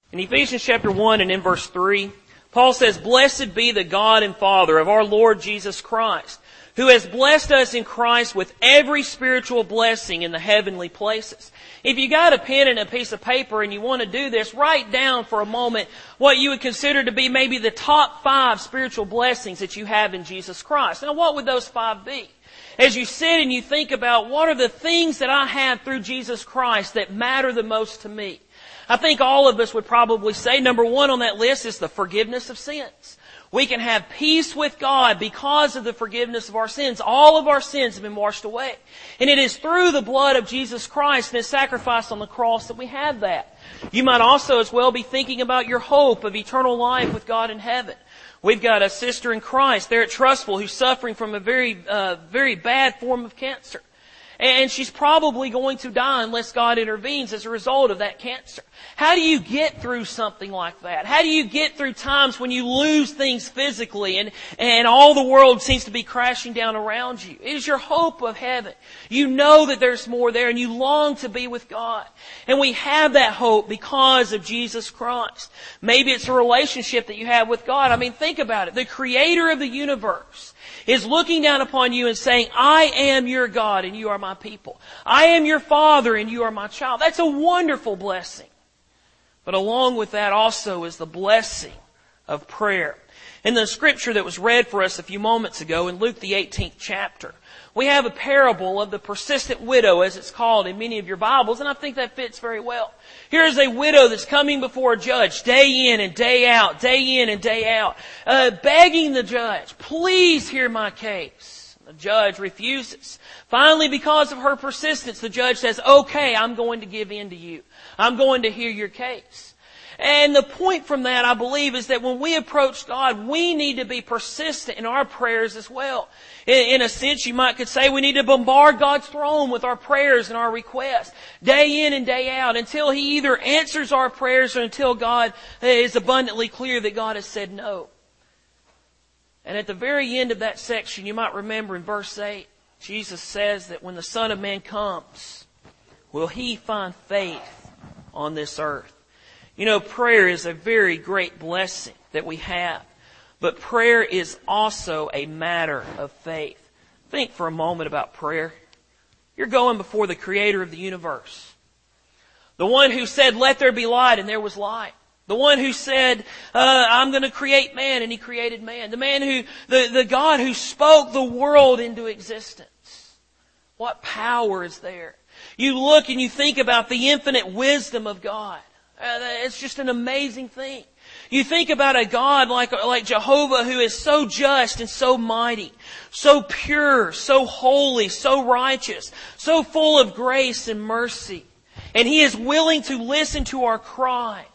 In Ephesians chapter 1 and in verse 3, Paul says, "Blessed be the God and Father of our Lord Jesus Christ, who has blessed us in Christ with every spiritual blessing in the heavenly places." If you got a pen and a piece of paper and you want to do this, write down for a moment what you would consider to be maybe the top 5 spiritual blessings that you have in Jesus Christ. Now, what would those 5 be? As you sit and you think about what are the things that I have through Jesus Christ that matter the most to me, I think all of us would probably say number 1 on that list is the forgiveness of sins. We can have peace with God because of the forgiveness of our sins. All of our sins have been washed away. And it is through the blood of Jesus Christ and His sacrifice on the cross that we have that. You might also as well be thinking about your hope of eternal life with God in heaven. We've got a sister in Christ there at Trustful who's suffering from a very bad form of cancer. And she's probably going to die unless God intervenes as a result of that cancer. How do you get through something like that? How do you get through times when you lose things physically and all the world seems to be crashing down around you? It is your hope of heaven. You know that there's more there and you long to be with God. And we have that hope because of Jesus Christ. Maybe it's a relationship that you have with God. I mean, think about it. The Creator of the universe is looking down upon you and saying, "I am your God and you are my people. I am your Father and you are my child." That's a wonderful blessing. But along with that also is the blessing of prayer. In the scripture that was read for us a few moments ago in Luke the 18th chapter, we have a parable of the persistent widow, as it's called in many of your Bibles, and I think that fits very well. Here is a widow that's coming before a judge day in and day out, begging the judge, "Please hear my case." The judge refuses. Finally, because of her persistence, the judge says, "Okay, I'm going to give in to you. I'm going to hear your case." And the point from that, I believe, is that when we approach God, we need to be persistent in our prayers as well. In a sense, you might could say we need to bombard God's throne with our prayers and our requests, day in and day out, until He either answers our prayers or until God is abundantly clear that God has said no. And at the very end of that section, you might remember in verse 8, Jesus says that when the Son of Man comes, will He find faith on this earth? You know, prayer is a very great blessing that we have. But prayer is also a matter of faith. Think for a moment about prayer. You're going before the Creator of the universe. The one who said, "Let there be light," and there was light. The one who said, "I'm going to create man," and He created man. The God who spoke the world into existence. What power is there? You look and you think about the infinite wisdom of God. It's just an amazing thing. You think about a God like Jehovah who is so just and so mighty, so pure, so holy, so righteous, so full of grace and mercy. And He is willing to listen to our cries.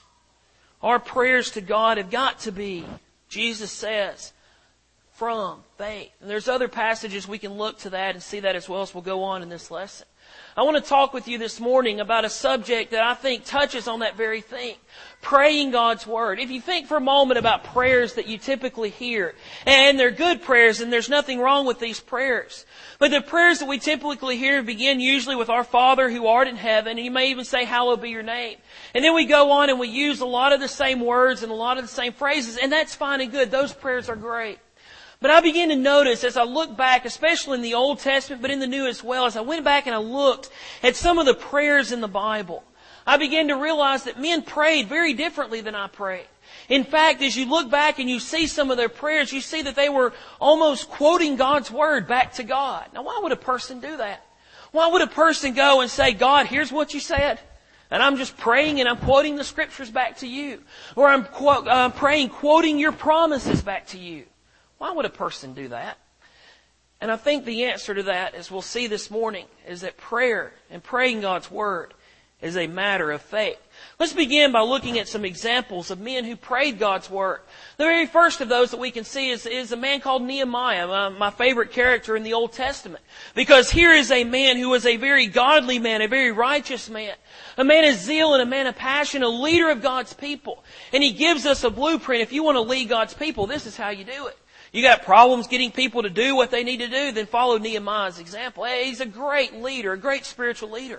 Our prayers to God have got to be, Jesus says, from faith. And there's other passages we can look to that and see that as well as we'll go on in this lesson. I want to talk with you this morning about a subject that I think touches on that very thing. Praying God's Word. If you think for a moment about prayers that you typically hear, and they're good prayers and there's nothing wrong with these prayers. But the prayers that we typically hear begin usually with "Our Father who art in heaven," and you may even say, "Hallowed be your name." And then we go on and we use a lot of the same words and a lot of the same phrases, and that's fine and good. Those prayers are great. But I began to notice as I look back, especially in the Old Testament, but in the New as well, as I went back and I looked at some of the prayers in the Bible, I began to realize that men prayed very differently than I prayed. In fact, as you look back and you see some of their prayers, you see that they were almost quoting God's Word back to God. Now, why would a person do that? Why would a person go and say, "God, here's what you said, and I'm just praying and I'm quoting the Scriptures back to you," or I'm praying, quoting your promises back to you? Why would a person do that? And I think the answer to that, as we'll see this morning, is that prayer and praying God's Word is a matter of faith. Let's begin by looking at some examples of men who prayed God's Word. The very first of those that we can see is a man called Nehemiah, my favorite character in the Old Testament. Because here is a man who was a very godly man, a very righteous man, a man of zeal and a man of passion, a leader of God's people. And he gives us a blueprint. If you want to lead God's people, this is how you do it. You got problems getting people to do what they need to do, then follow Nehemiah's example. Hey, he's a great leader, a great spiritual leader.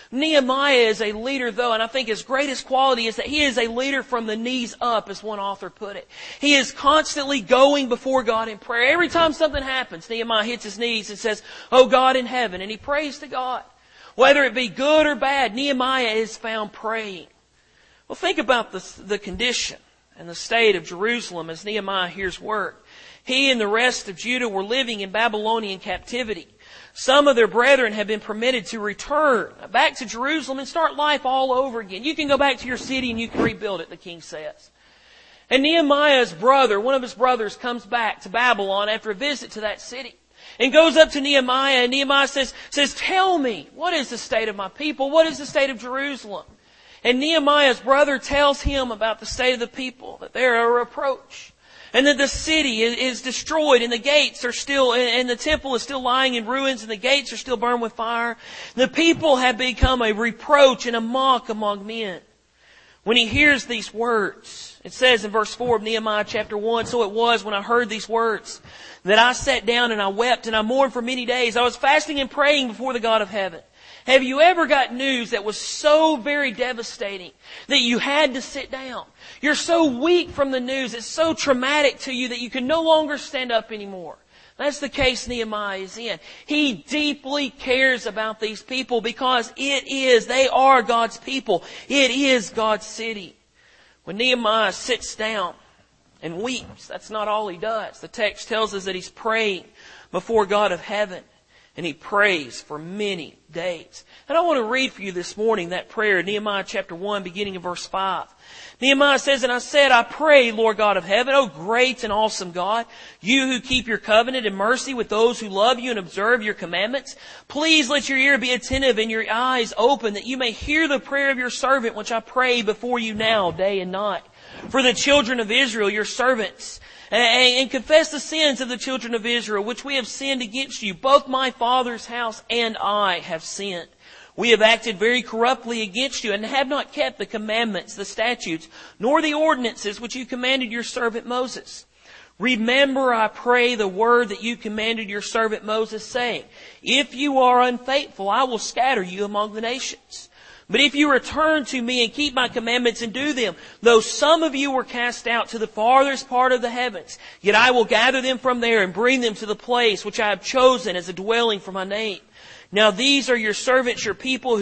Nehemiah is a leader though, and I think his greatest quality is that he is a leader from the knees up, as one author put it. He is constantly going before God in prayer. Every time something happens, Nehemiah hits his knees and says, "Oh God in heaven," and he prays to God. Whether it be good or bad, Nehemiah is found praying. Well, think about the condition and the state of Jerusalem as Nehemiah hears word. He and the rest of Judah were living in Babylonian captivity. Some of their brethren have been permitted to return back to Jerusalem and start life all over again. You can go back to your city and you can rebuild it, the king says. And Nehemiah's brother, one of his brothers, comes back to Babylon after a visit to that city and goes up to Nehemiah, and Nehemiah says, "Tell me, what is the state of my people? What is the state of Jerusalem?" And Nehemiah's brother tells him about the state of the people, that they're a reproach, and that the city is destroyed, and the gates are still, and the temple is still lying in ruins, and the gates are still burned with fire. The people have become a reproach and a mock among men. When he hears these words, it says in verse 4 of Nehemiah chapter 1, "So it was when I heard these words that I sat down and I wept and I mourned for many days. I was fasting and praying before the God of heaven." Have you ever got news that was so very devastating that you had to sit down? You're so weak from the news, it's so traumatic to you that you can no longer stand up anymore. That's the case Nehemiah is in. He deeply cares about these people because they are God's people. It is God's city. When Nehemiah sits down and weeps, that's not all he does. The text tells us that he's praying before God of heaven. And he prays for many days. And I want to read for you this morning that prayer, Nehemiah chapter 1, beginning in verse 5. Nehemiah says, "And I said, I pray, Lord God of heaven, O great and awesome God, you who keep your covenant and mercy with those who love you and observe your commandments, please let your ear be attentive and your eyes open, that you may hear the prayer of your servant, which I pray before you now, day and night. For the children of Israel, your servants, and confess the sins of the children of Israel, which we have sinned against you. Both my father's house and I have sinned. We have acted very corruptly against you and have not kept the commandments, the statutes, nor the ordinances which you commanded your servant Moses. Remember, I pray, the word that you commanded your servant Moses, saying, if you are unfaithful, I will scatter you among the nations. But if you return to me and keep my commandments and do them, though some of you were cast out to the farthest part of the heavens, yet I will gather them from there and bring them to the place which I have chosen as a dwelling for my name. Now these are your servants, your people,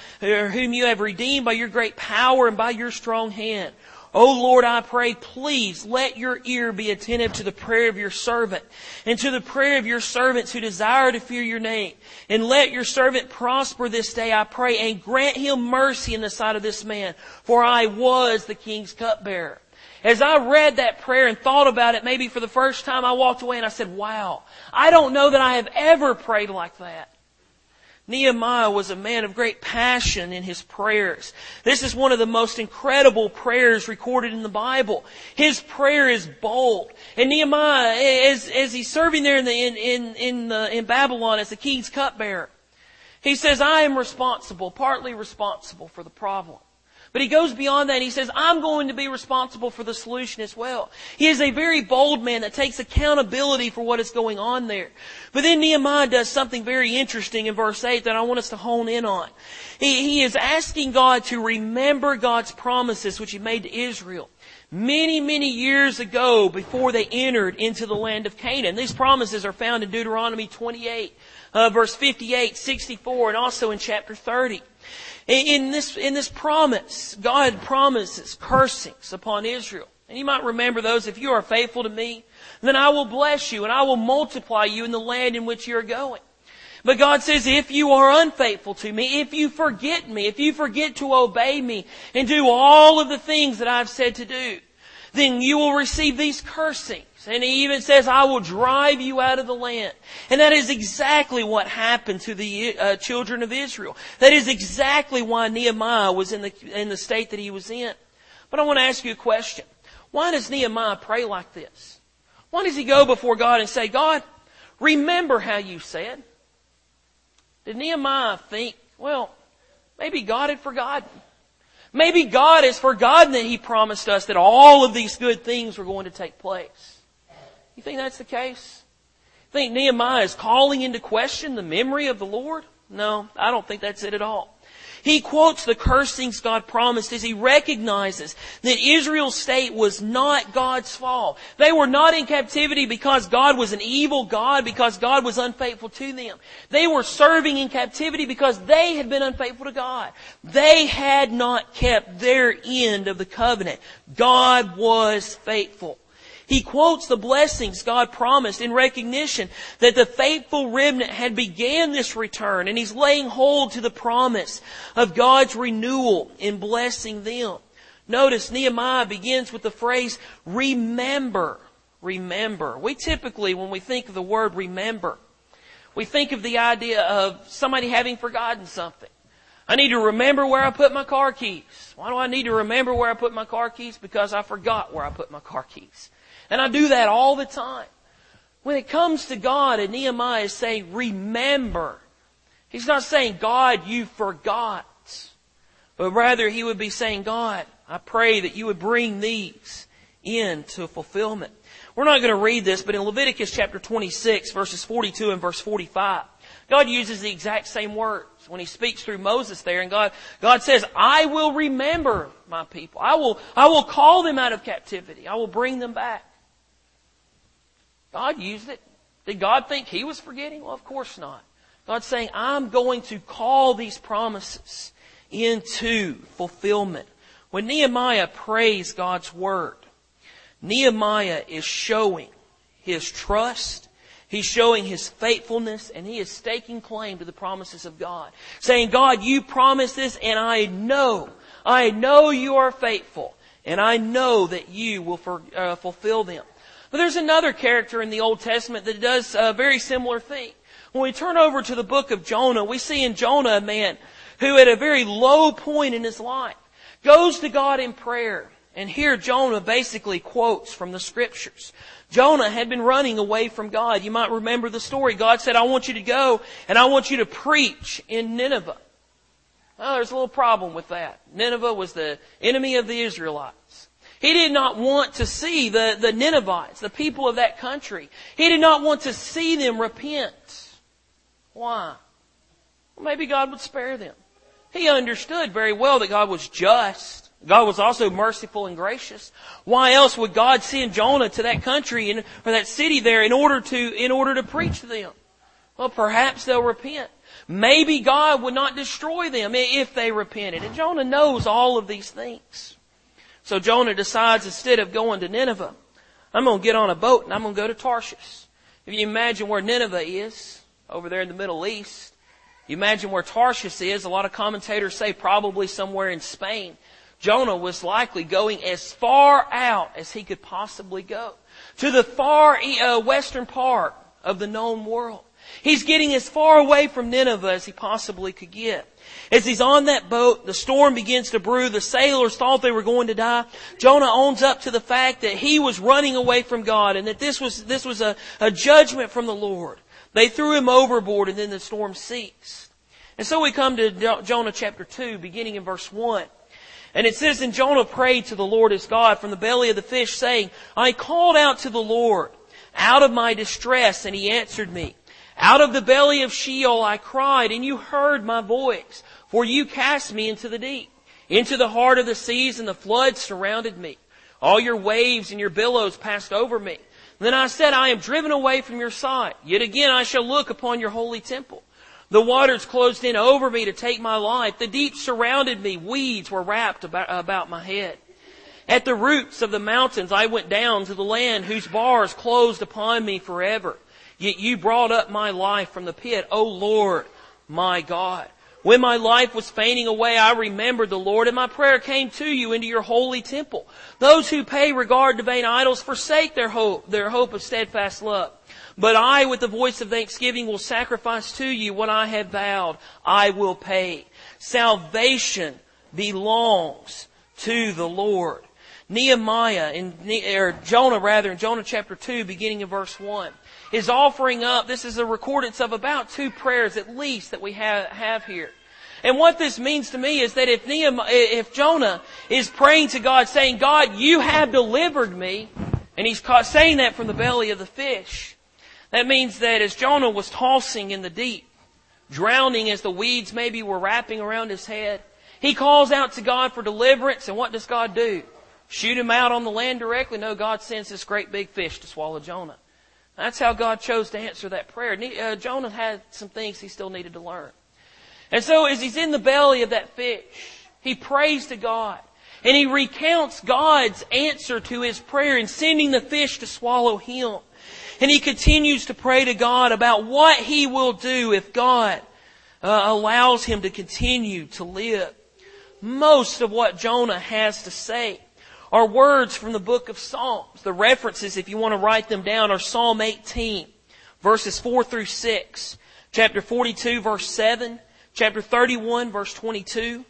whom you have redeemed by your great power and by your strong hand. O Lord, I pray, please let your ear be attentive to the prayer of your servant and to the prayer of your servants who desire to fear your name. And let your servant prosper this day, I pray, and grant him mercy in the sight of this man, for I was the king's cupbearer." As I read that prayer and thought about it maybe for the first time, I walked away and I said, wow, I don't know that I have ever prayed like that. Nehemiah was a man of great passion in his prayers. This is one of the most incredible prayers recorded in the Bible. His prayer is bold. And Nehemiah, as he's serving there in Babylon as the king's cupbearer, he says, I am partly responsible for the problem. But he goes beyond that and he says, I'm going to be responsible for the solution as well. He is a very bold man that takes accountability for what is going on there. But then Nehemiah does something very interesting in verse 8 that I want us to hone in on. He is asking God to remember God's promises which He made to Israel many, many years ago before they entered into the land of Canaan. These promises are found in Deuteronomy 28, verse 58, 64, and also in chapter 30. In this promise, God promises cursings upon Israel. And you might remember those, if you are faithful to me, then I will bless you and I will multiply you in the land in which you are going. But God says, if you are unfaithful to me, if you forget to obey me and do all of the things that I've said to do, then you will receive these cursings. And He even says, I will drive you out of the land. And that is exactly what happened to the children of Israel. That is exactly why Nehemiah was in the state that he was in. But I want to ask you a question. Why does Nehemiah pray like this? Why does he go before God and say, God, remember how you said? Did Nehemiah think, well, maybe God had forgotten? Maybe God has forgotten that He promised us that all of these good things were going to take place. You think that's the case? You think Nehemiah is calling into question the memory of the Lord? No, I don't think that's it at all. He quotes the cursings God promised as he recognizes that Israel's state was not God's fault. They were not in captivity because God was an evil God, because God was unfaithful to them. They were serving in captivity because they had been unfaithful to God. They had not kept their end of the covenant. God was faithful. He quotes the blessings God promised in recognition that the faithful remnant had began this return, and he's laying hold to the promise of God's renewal in blessing them. Notice Nehemiah begins with the phrase, remember. Remember. We typically, when we think of the word remember, we think of the idea of somebody having forgotten something. I need to remember where I put my car keys. Why do I need to remember where I put my car keys? Because I forgot where I put my car keys. And I do that all the time. When it comes to God, and Nehemiah is saying, remember. He's not saying, God, you forgot. But rather, he would be saying, God, I pray that you would bring these into fulfillment. We're not going to read this, but in Leviticus chapter 26, verses 42 and verse 45, God uses the exact same words when he speaks through Moses there. And God says, I will remember my people. I will call them out of captivity. I will bring them back. God used it. Did God think he was forgetting? Well, of course not. God's saying, I'm going to call these promises into fulfillment. When Nehemiah prays God's word, Nehemiah is showing his trust, he's showing his faithfulness, and he is staking claim to the promises of God. Saying, God, you promised this, and I know you are faithful, and I know that you will fulfill them. But there's another character in the Old Testament that does a very similar thing. When we turn over to the book of Jonah, we see in Jonah a man who at a very low point in his life goes to God in prayer. And here Jonah basically quotes from the Scriptures. Jonah had been running away from God. You might remember the story. God said, I want you to go and I want you to preach in Nineveh. Well, there's a little problem with that. Nineveh was the enemy of the Israelites. He did not want to see the Ninevites, the people of that country. He did not want to see them repent. Why? Well, maybe God would spare them. He understood very well that God was just. God was also merciful and gracious. Why else would God send Jonah to that country or that city there in order to preach to them? Well, perhaps they'll repent. Maybe God would not destroy them if they repented. And Jonah knows all of these things. So Jonah decides, instead of going to Nineveh, I'm going to get on a boat and I'm going to go to Tarshish. If you imagine where Nineveh is, over there in the Middle East, you imagine where Tarshish is, a lot of commentators say probably somewhere in Spain. Jonah was likely going as far out as he could possibly go, to the far western part of the known world. He's getting as far away from Nineveh as he possibly could get. As he's on that boat, the storm begins to brew. The sailors thought they were going to die. Jonah owns up to the fact that he was running away from God and that this was a judgment from the Lord. They threw him overboard and then the storm ceased. And so we come to Jonah chapter 2, beginning in verse 1. And it says, and Jonah prayed to the Lord his God from the belly of the fish, saying, I called out to the Lord out of my distress, and he answered me. Out of the belly of Sheol I cried, and you heard my voice. For you cast me into the deep, into the heart of the seas, and the floods surrounded me. All your waves and your billows passed over me. Then I said, I am driven away from your sight. Yet again I shall look upon your holy temple. The waters closed in over me to take my life. The deep surrounded me. Weeds were wrapped about my head. At the roots of the mountains I went down to the land whose bars closed upon me forever. Yet you brought up my life from the pit, O Lord, my God. When my life was fainting away, I remembered the Lord, and my prayer came to you into your holy temple. Those who pay regard to vain idols forsake their hope of steadfast love. But I, with the voice of thanksgiving, will sacrifice to you what I have vowed. I will pay. Salvation belongs to the Lord. Jonah in Jonah chapter 2, beginning in verse 1, is offering up, this is a recordance of about 2 prayers at least that we have here. And what this means to me is that if Jonah is praying to God, saying, God, you have delivered me, and he's saying that from the belly of the fish, that means that as Jonah was tossing in the deep, drowning as the weeds maybe were wrapping around his head. He calls out to God for deliverance, and what does God do? Shoot him out on the land directly? No, God sends this great big fish to swallow Jonah. That's how God chose to answer that prayer. Jonah had some things he still needed to learn. And so as he's in the belly of that fish, he prays to God. And he recounts God's answer to his prayer in sending the fish to swallow him. And he continues to pray to God about what he will do if God allows him to continue to live. Most of what Jonah has to say are words from the book of Psalms. The references, if you want to write them down, are Psalm 18, verses 4 through 6, chapter 42, verse 7, chapter 31, verse 22,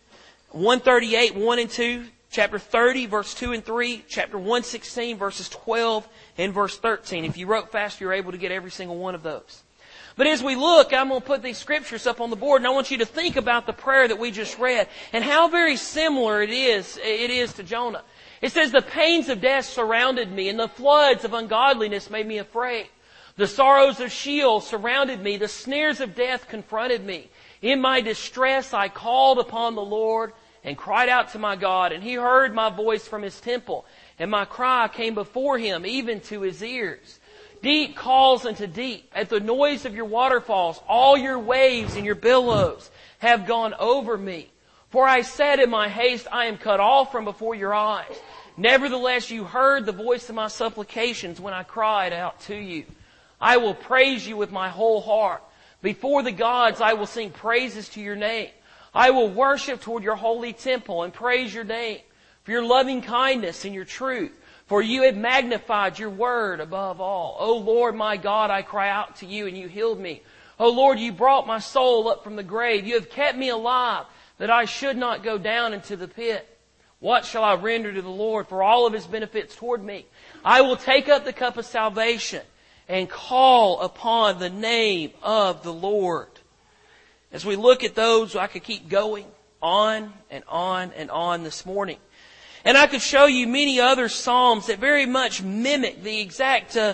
138, 1 and 2, chapter 30, verse 2 and 3, chapter 116, verses 12 and verse 13. If you wrote fast, you're able to get every single one of those. But as we look, I'm going to put these scriptures up on the board, and I want you to think about the prayer that we just read and how very similar it is to Jonah. It says, the pains of death surrounded me, and the floods of ungodliness made me afraid. The sorrows of Sheol surrounded me. The snares of death confronted me. In my distress I called upon the Lord and cried out to my God, and He heard my voice from His temple, and my cry came before Him, even to His ears. Deep calls unto deep. At the noise of your waterfalls, all your waves and your billows have gone over me. For I said in my haste, I am cut off from before your eyes. Nevertheless, you heard the voice of my supplications when I cried out to you. I will praise you with my whole heart. Before the gods, I will sing praises to your name. I will worship toward your holy temple and praise your name for your loving kindness and your truth. For you have magnified your word above all. O Lord my God, I cry out to you and you healed me. O Lord, you brought my soul up from the grave. You have kept me alive that I should not go down into the pit. What shall I render to the Lord for all of His benefits toward me? I will take up the cup of salvation and call upon the name of the Lord. As we look at those, I could keep going on and on and on this morning. And I could show you many other psalms that very much mimic the exact, that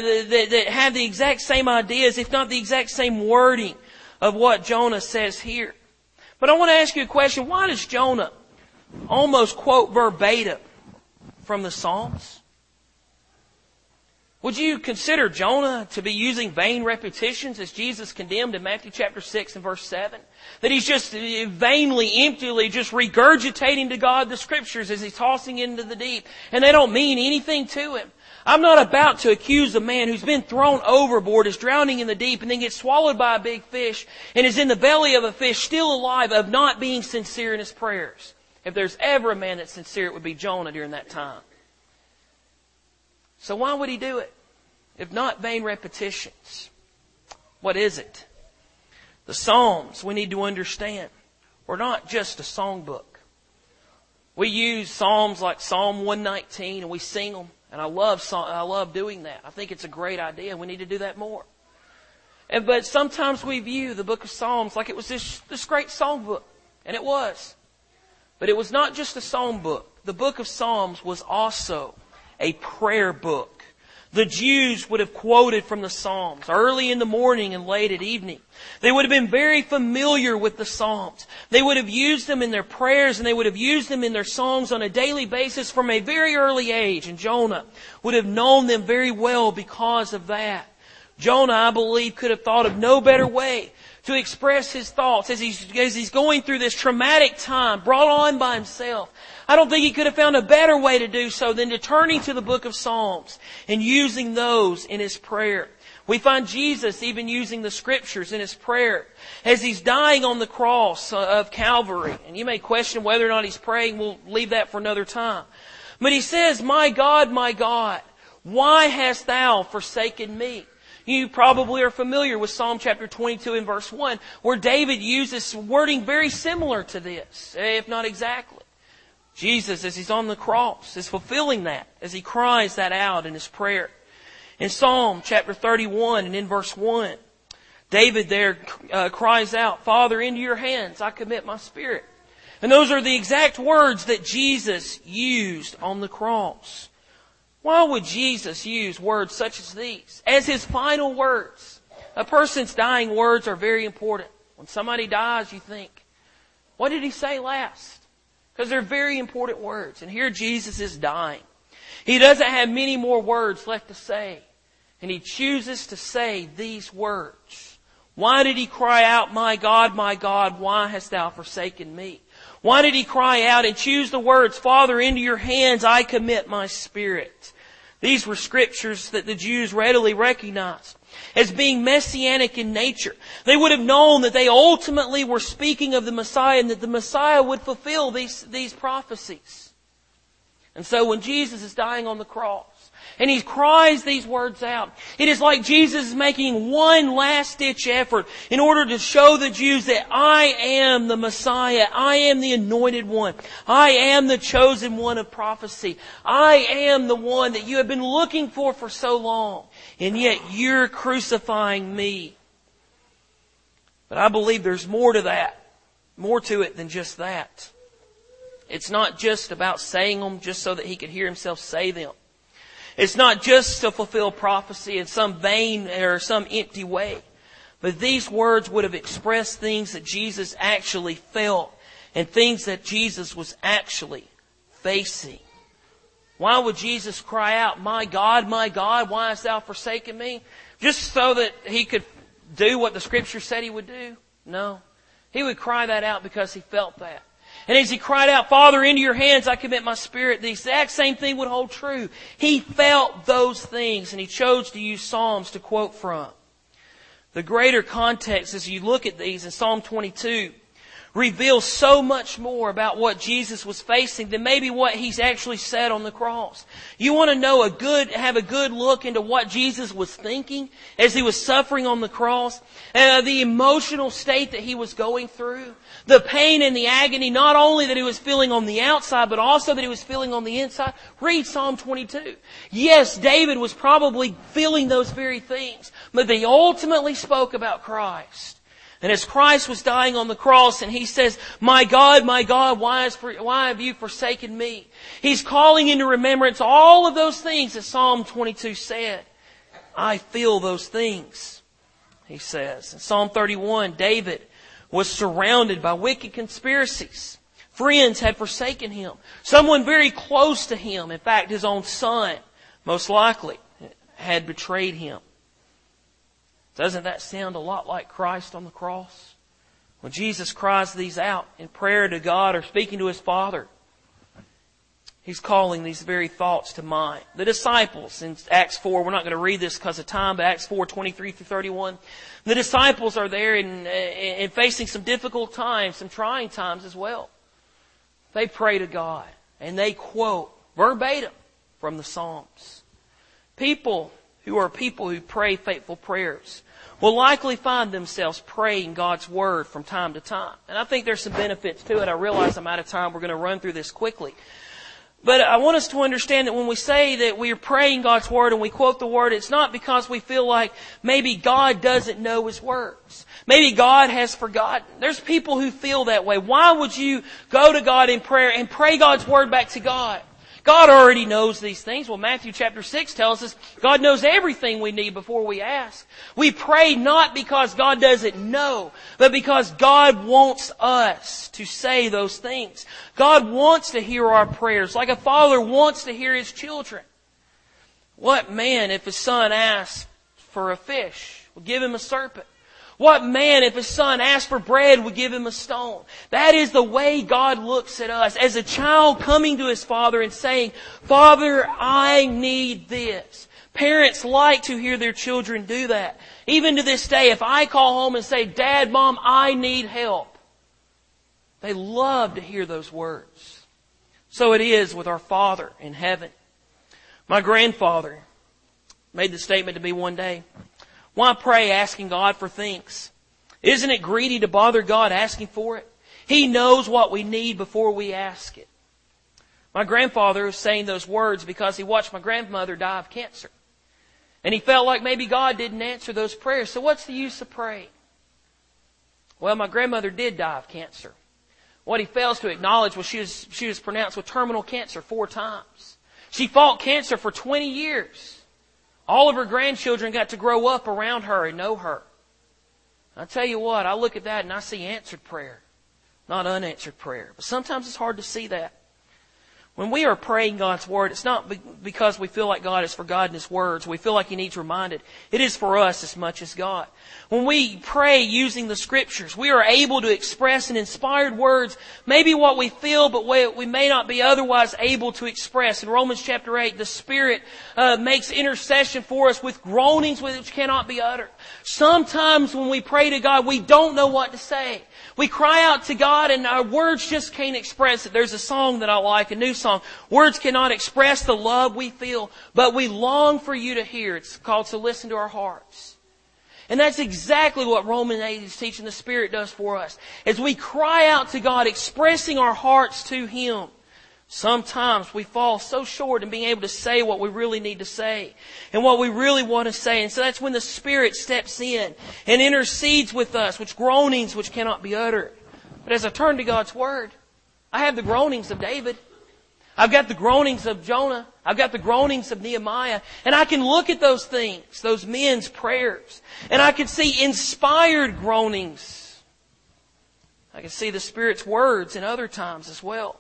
have the exact same ideas, if not the exact same wording of what Jonah says here. But I want to ask you a question. Why does Jonah almost quote verbatim from the Psalms? Would you consider Jonah to be using vain repetitions as Jesus condemned in Matthew chapter 6 and verse 7? That he's just vainly, emptily just regurgitating to God the scriptures as he's tossing into the deep, and they don't mean anything to him. I'm not about to accuse a man who's been thrown overboard, is drowning in the deep, and then gets swallowed by a big fish, and is in the belly of a fish, still alive, of not being sincere in his prayers. If there's ever a man that's sincere, it would be Jonah during that time. So why would he do it? If not vain repetitions, what is it? The Psalms, we need to understand, were not just a songbook. We use Psalms like Psalm 119 and we sing them. And I love doing that. I think it's a great idea. We need to do that more. But sometimes we view the book of Psalms like it was this great songbook. And it was. But it was not just a songbook. The book of Psalms was also a prayer book. The Jews would have quoted from the Psalms early in the morning and late at evening. They would have been very familiar with the Psalms. They would have used them in their prayers and they would have used them in their songs on a daily basis from a very early age. And Jonah would have known them very well because of that. Jonah, I believe, could have thought of no better way to express his thoughts as he's going through this traumatic time brought on by himself. I don't think he could have found a better way to do so than to turning to the book of Psalms and using those in his prayer. We find Jesus even using the scriptures in his prayer as he's dying on the cross of Calvary. And you may question whether or not he's praying. We'll leave that for another time. But he says, my God, why hast thou forsaken me? You probably are familiar with Psalm chapter 22 and verse 1, where David uses wording very similar to this, if not exactly. Jesus, as he's on the cross, is fulfilling that as he cries that out in his prayer. In Psalm chapter 31 and in verse 1, David there cries out, Father, into your hands I commit my spirit. And those are the exact words that Jesus used on the cross. Why would Jesus use words such as these as his final words? A person's dying words are very important. When somebody dies, you think, what did he say last? Because they're very important words. And here Jesus is dying. He doesn't have many more words left to say. And He chooses to say these words. Why did He cry out, my God, why hast Thou forsaken me? Why did He cry out and choose the words, Father, into Your hands I commit my spirit? These were scriptures that the Jews readily recognized as being messianic in nature. They would have known that they ultimately were speaking of the Messiah and that the Messiah would fulfill these prophecies. And so when Jesus is dying on the cross and He cries these words out, it is like Jesus is making one last ditch effort in order to show the Jews that I am the Messiah. I am the anointed one. I am the chosen one of prophecy. I am the one that you have been looking for so long. And yet you're crucifying me. But I believe there's more to that. More to it than just that. It's not just about saying them just so that He could hear Himself say them. It's not just to fulfill prophecy in some vain or some empty way. But these words would have expressed things that Jesus actually felt and things that Jesus was actually facing. Why would Jesus cry out, my God, why hast Thou forsaken me? Just so that He could do what the Scripture said He would do? No. He would cry that out because He felt that. And as He cried out, Father, into Your hands I commit my spirit, the exact same thing would hold true. He felt those things and He chose to use Psalms to quote from. The greater context as you look at these in Psalm 22 reveals so much more about what Jesus was facing than maybe what He's actually said on the cross. You want to know have a good look into what Jesus was thinking as He was suffering on the cross, the emotional state that He was going through, the pain and the agony, not only that He was feeling on the outside, but also that He was feeling on the inside. Read Psalm 22. Yes, David was probably feeling those very things, but they ultimately spoke about Christ. And as Christ was dying on the cross and He says, my God, why have you forsaken me? He's calling into remembrance all of those things that Psalm 22 said. I feel those things, He says. In Psalm 31, David was surrounded by wicked conspiracies. Friends had forsaken him. Someone very close to him, in fact, his own son, most likely, had betrayed him. Doesn't that sound a lot like Christ on the cross? When Jesus cries these out in prayer to God or speaking to His Father, He's calling these very thoughts to mind. The disciples in Acts 4, we're not going to read this because of time, but Acts 4, 23 through 31. The disciples are there and facing some difficult times, some trying times as well. They pray to God and they quote verbatim from the Psalms. People who pray faithful prayers will likely find themselves praying God's Word from time to time. And I think there's some benefits to it. I realize I'm out of time. We're going to run through this quickly. But I want us to understand that when we say that we are praying God's Word and we quote the Word, it's not because we feel like maybe God doesn't know His words. Maybe God has forgotten. There's people who feel that way. Why would you go to God in prayer and pray God's Word back to God? God already knows these things. Well, Matthew chapter 6 tells us God knows everything we need before we ask. We pray not because God doesn't know, but because God wants us to say those things. God wants to hear our prayers like a father wants to hear his children. What man, if his son asks for a fish, will give him a serpent? What man, if his son asked for bread, would give him a stone? That is the way God looks at us. As a child coming to his father and saying, Father, I need this. Parents like to hear their children do that. Even to this day, if I call home and say, Dad, Mom, I need help, they love to hear those words. So it is with our Father in heaven. My grandfather made the statement to me one day, why pray asking God for things? Isn't it greedy to bother God asking for it? He knows what we need before we ask it. My grandfather was saying those words because he watched my grandmother die of cancer. And he felt like maybe God didn't answer those prayers. So what's the use of praying? Well, my grandmother did die of cancer. What he fails to acknowledge was she was pronounced with terminal cancer 4 times. She fought cancer for 20 years. All of her grandchildren got to grow up around her and know her. I tell you what, I look at that and I see answered prayer, not unanswered prayer. But sometimes it's hard to see that. When we are praying God's Word, it's not because we feel like God has forgotten His words. We feel like He needs reminded. It is for us as much as God. When we pray using the Scriptures, we are able to express in inspired words maybe what we feel, but we may not be otherwise able to express. In Romans chapter 8, the Spirit makes intercession for us with groanings which cannot be uttered. Sometimes when we pray to God, we don't know what to say. We cry out to God and our words just can't express it. There's a song that I like, a new song. Words cannot express the love we feel, but we long for you to hear. It's called To Listen to Our Hearts. And that's exactly what Romans 8 is teaching the Spirit does for us. As we cry out to God, expressing our hearts to Him, sometimes we fall so short in being able to say what we really need to say and what we really want to say. And so that's when the Spirit steps in and intercedes with us, which groanings which cannot be uttered. But as I turn to God's Word, I have the groanings of David. I've got the groanings of Jonah. I've got the groanings of Nehemiah. And I can look at those things, those men's prayers, and I can see inspired groanings. I can see the Spirit's words in other times as well.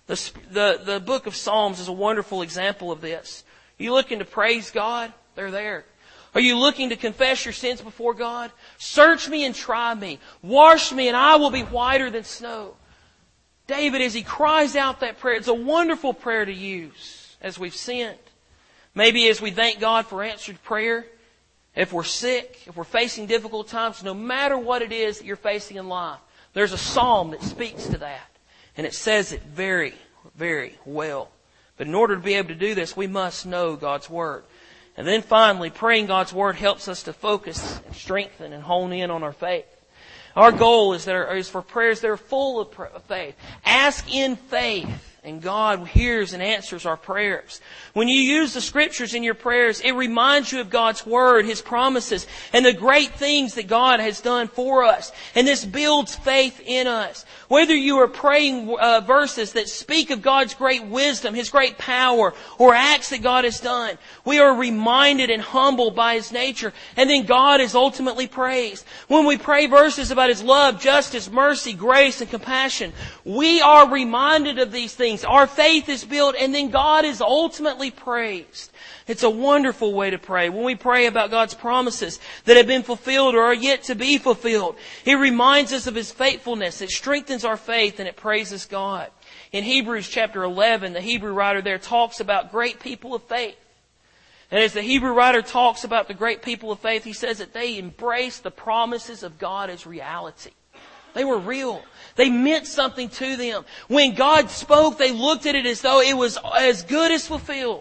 The book of Psalms is a wonderful example of this. Are you looking to praise God? They're there. Are you looking to confess your sins before God? Search me and try me. Wash me and I will be whiter than snow. David, as he cries out that prayer, it's a wonderful prayer to use as we've sinned. Maybe as we thank God for answered prayer, if we're sick, if we're facing difficult times, no matter what it is that you're facing in life, there's a psalm that speaks to that. And it says it very, very well. But in order to be able to do this, we must know God's Word. And then finally, praying God's Word helps us to focus and strengthen and hone in on our faith. Our goal is for prayers that are full of faith. Ask in faith, and God hears and answers our prayers. When you use the Scriptures in your prayers, it reminds you of God's Word, His promises, and the great things that God has done for us. And this builds faith in us. Whether you are praying verses that speak of God's great wisdom, His great power, or acts that God has done, we are reminded and humbled by His nature, and then God is ultimately praised. When we pray verses about His love, justice, mercy, grace, and compassion, we are reminded of these things. Our faith is built, and then God is ultimately praised. It's a wonderful way to pray. When we pray about God's promises that have been fulfilled or are yet to be fulfilled, it reminds us of His faithfulness. It strengthens our faith and it praises God. In Hebrews chapter 11, the Hebrew writer there talks about great people of faith. And as the Hebrew writer talks about the great people of faith, he says that they embraced the promises of God as reality. They were real. They meant something to them. When God spoke, they looked at it as though it was as good as fulfilled.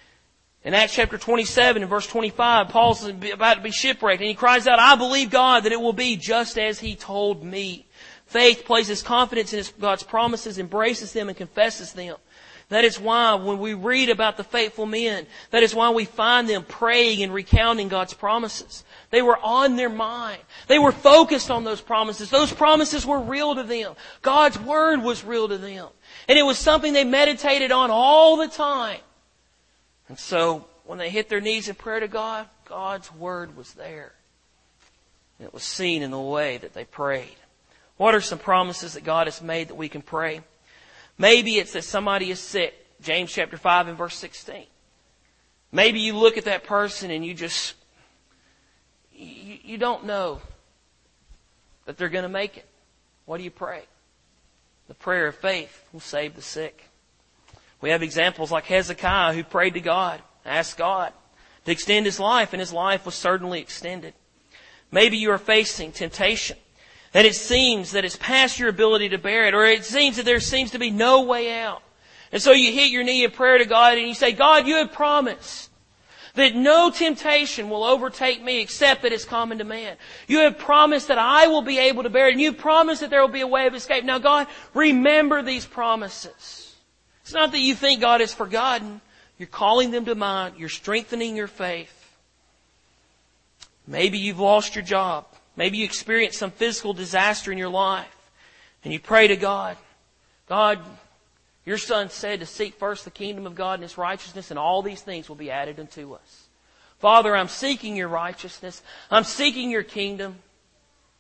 In Acts chapter 27 and verse 25, Paul's about to be shipwrecked and he cries out, I believe God that it will be just as He told me. Faith places confidence in God's promises, embraces them and confesses them. That is why when we read about the faithful men, that is why we find them praying and recounting God's promises. They were on their mind. They were focused on those promises. Those promises were real to them. God's Word was real to them. And it was something they meditated on all the time. And so, when they hit their knees in prayer to God, God's Word was there. And it was seen in the way that they prayed. What are some promises that God has made that we can pray? Maybe it's that somebody is sick. James chapter 5 and verse 16. Maybe you look at that person and you don't know that they're going to make it. What do you pray? The prayer of faith will save the sick. We have examples like Hezekiah who prayed to God, asked God to extend his life, and his life was certainly extended. Maybe you are facing temptation, and it seems that it's past your ability to bear it, or it seems that there seems to be no way out. And so you hit your knee in prayer to God and you say, God, you have promised that no temptation will overtake me except that it's common to man. You have promised that I will be able to bear it, and you have promised that there will be a way of escape. Now God, remember these promises. It's not that you think God has forgotten. You're calling them to mind. You're strengthening your faith. Maybe you've lost your job. Maybe you experienced some physical disaster in your life. And you pray to God. God, your Son said to seek first the kingdom of God and His righteousness, and all these things will be added unto us. Father, I'm seeking your righteousness. I'm seeking your kingdom.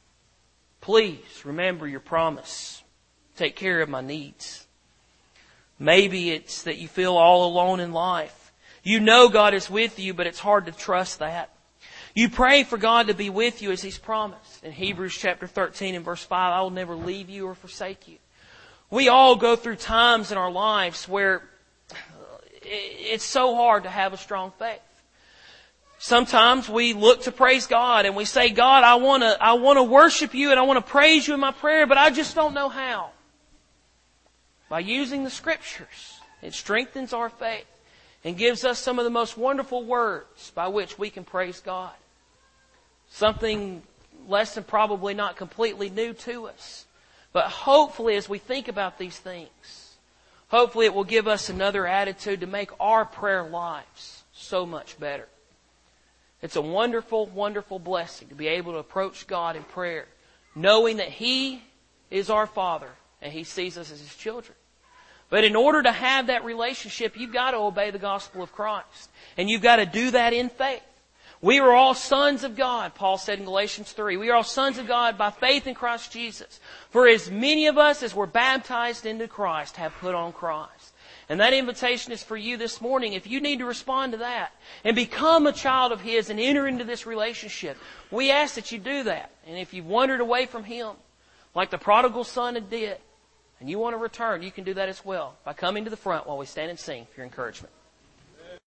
Please remember your promise. Take care of my needs. Maybe it's that you feel all alone in life. You know God is with you, but it's hard to trust that. You pray for God to be with you as He's promised. In Hebrews chapter 13 and verse 5, I will never leave you or forsake you. We all go through times in our lives where it's so hard to have a strong faith. Sometimes we look to praise God and we say, God, I want to worship you and I want to praise you in my prayer, but I just don't know how. By using the Scriptures, it strengthens our faith and gives us some of the most wonderful words by which we can praise God. Something less than probably not completely new to us. But hopefully as we think about these things, hopefully it will give us another attitude to make our prayer lives so much better. It's a wonderful, wonderful blessing to be able to approach God in prayer, knowing that He is our Father and He sees us as His children. But in order to have that relationship, you've got to obey the gospel of Christ. And you've got to do that in faith. We are all sons of God, Paul said in Galatians 3. We are all sons of God by faith in Christ Jesus. For as many of us as were baptized into Christ have put on Christ. And that invitation is for you this morning. If you need to respond to that and become a child of His and enter into this relationship, we ask that you do that. And if you've wandered away from Him, like the prodigal son did, and you want to return, you can do that as well by coming to the front while we stand and sing for your encouragement.